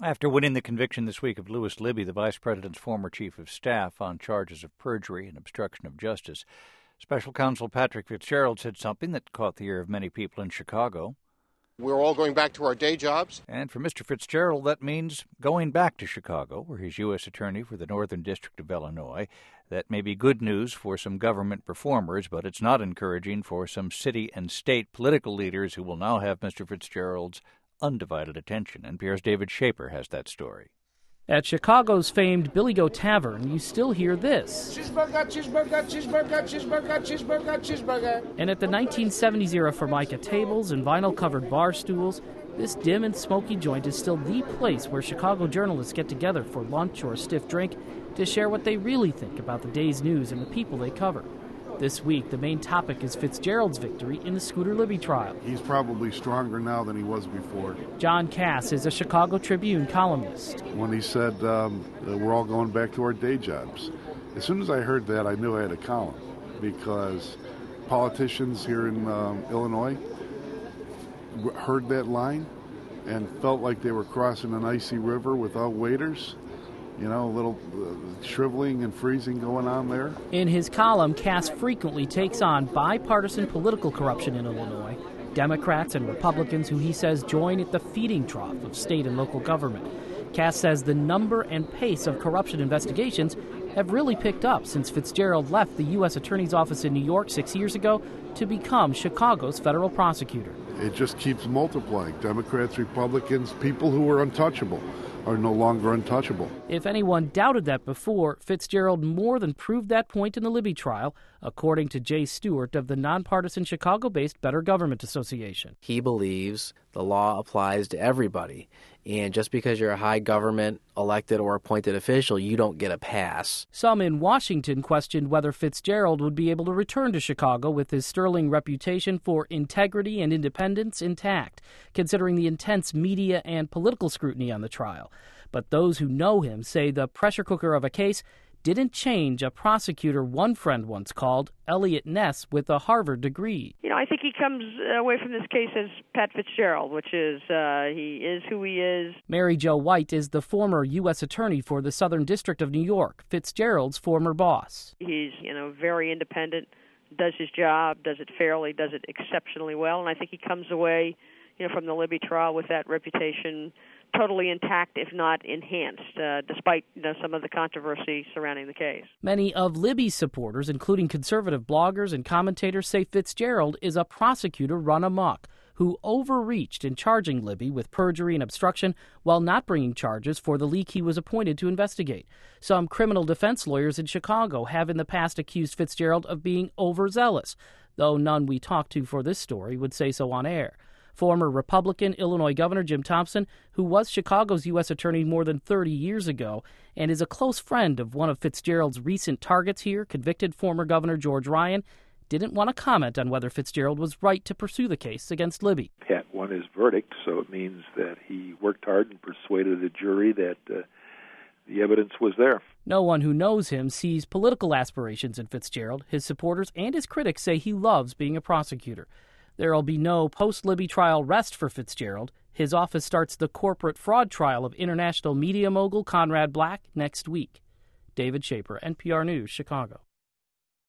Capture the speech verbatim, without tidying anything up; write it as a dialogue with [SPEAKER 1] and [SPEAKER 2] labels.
[SPEAKER 1] After winning the conviction this week of Louis Libby, the vice president's former chief of staff, on charges of perjury and obstruction of justice, special counsel Patrick Fitzgerald said something that caught the ear of many people in Chicago.
[SPEAKER 2] We're all going back to our day jobs.
[SPEAKER 1] And for Mister Fitzgerald, that means going back to Chicago, where he's U S attorney for the Northern District of Illinois. That may be good news for some government performers, but it's not encouraging for some city and state political leaders who will now have Mister Fitzgerald's undivided attention. N P R's David Shaper has that story.
[SPEAKER 3] At Chicago's famed Billy Goat Tavern, you still hear this.
[SPEAKER 4] Cheeseburger, cheeseburger, cheeseburger, cheeseburger, cheeseburger, cheeseburger.
[SPEAKER 3] And at the nineteen seventies era Formica tables and vinyl-covered bar stools, this dim and smoky joint is still the place where Chicago journalists get together for lunch or a stiff drink to share what they really think about the day's news and the people they cover. This week, the main topic is Fitzgerald's victory in the Scooter Libby trial.
[SPEAKER 5] He's probably stronger now than he was before.
[SPEAKER 3] John Cass is a Chicago Tribune columnist.
[SPEAKER 5] When he said um, that we're all going back to our day jobs, as soon as I heard that, I knew I had a column, because politicians here in um, Illinois heard that line and felt like they were crossing an icy river without waders. You know, a little uh, shriveling and freezing going on there.
[SPEAKER 3] In his column, Cass frequently takes on bipartisan political corruption in Illinois, Democrats and Republicans who he says join at the feeding trough of state and local government. Cass says the number and pace of corruption investigations have really picked up since Fitzgerald left the U S Attorney's Office in New York six years ago to become Chicago's federal prosecutor.
[SPEAKER 5] It just keeps multiplying. Democrats, Republicans, people who were untouchable are no longer untouchable.
[SPEAKER 3] If anyone doubted that before, Fitzgerald more than proved that point in the Libby trial, according to Jay Stewart of the nonpartisan Chicago-based Better Government Association.
[SPEAKER 6] He believes the law applies to everybody, and just because you're a high government elected or appointed official, you don't get a pass.
[SPEAKER 3] Some in Washington questioned whether Fitzgerald would be able to return to Chicago with his sterling reputation for integrity and independence intact, considering the intense media and political scrutiny on the trial. But those who know him say the pressure cooker of a case didn't change a prosecutor one friend once called Elliot Ness with a Harvard degree.
[SPEAKER 7] You know, I think he comes away from this case as Pat Fitzgerald, which is uh, he is who he is.
[SPEAKER 3] Mary Jo White is the former U S attorney for the Southern District of New York, Fitzgerald's former boss.
[SPEAKER 7] He's, you know, very independent, does his job, does it fairly, does it exceptionally well, and I think he comes away, you know, from the Libby trial with that reputation totally intact, if not enhanced, uh, despite you know, some of the controversy surrounding the case.
[SPEAKER 3] Many of Libby's supporters, including conservative bloggers and commentators, say Fitzgerald is a prosecutor run amok who overreached in charging Libby with perjury and obstruction while not bringing charges for the leak he was appointed to investigate. Some criminal defense lawyers in Chicago have in the past accused Fitzgerald of being overzealous, though none we talked to for this story would say so on air. Former Republican Illinois Governor Jim Thompson, who was Chicago's U S attorney more than thirty years ago and is a close friend of one of Fitzgerald's recent targets here, convicted former Governor George Ryan, didn't want to comment on whether Fitzgerald was right to pursue the case against Libby.
[SPEAKER 8] Pat won his verdict, so it means that he worked hard and persuaded the jury that uh, the evidence was there.
[SPEAKER 3] No one who knows him sees political aspirations in Fitzgerald. His supporters and his critics say he loves being a prosecutor. There will be no post-Libby trial rest for Fitzgerald. His office starts the corporate fraud trial of international media mogul Conrad Black next week. David Shaper, N P R News, Chicago.